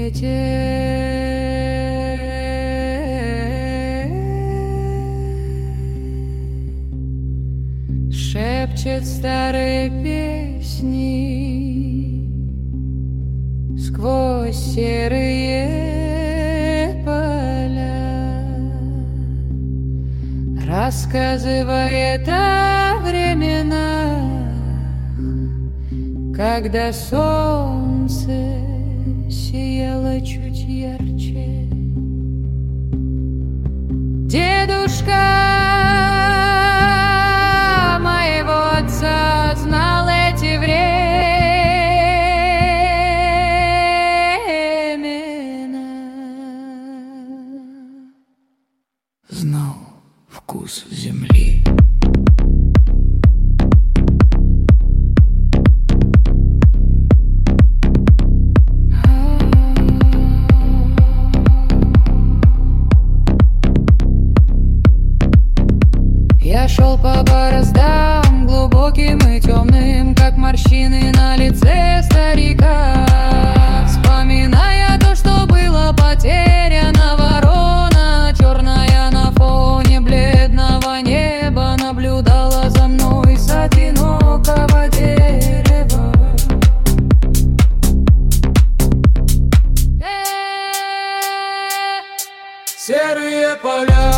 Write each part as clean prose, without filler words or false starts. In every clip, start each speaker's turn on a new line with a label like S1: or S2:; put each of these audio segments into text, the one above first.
S1: Шепчет старые песни сквозь серые поля, рассказывает о временах, когда солнце сияло чуть ярче. Дедушка моего отца знал эти времена,
S2: знал вкус земли.
S1: Я шел по бороздам глубоким и темным, как морщины на лице старика, вспоминая то, что было потеряно. Ворона черная на фоне бледного неба наблюдала за мной с одинокого дерева.
S2: Серые поля,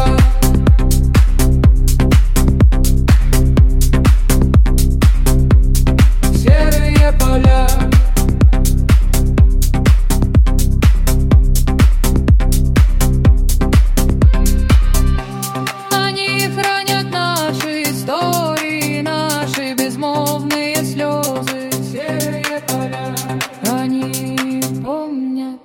S1: они хранят наши истории, наши безмолвные слезы.
S2: серые поля,
S1: Они помнят.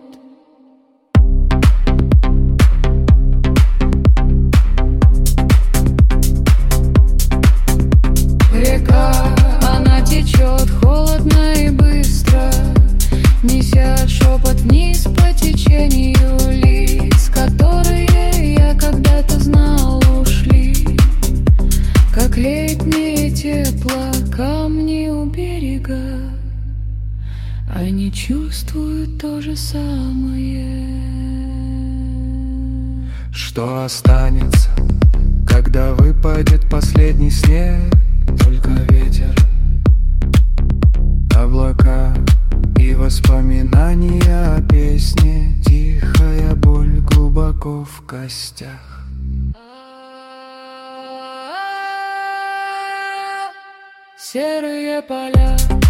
S1: Река, она течет холодно и быстро, неся шепот вниз по течению лиц, которые я когда-то знал, ушли, как летнее тепло, камни у берега. Они чувствуют то же самое.
S2: что останется, когда выпадет последний снег? Только ветер, облака и воспоминания о песне, тихая боль глубоко в костях.
S1: Серые поля.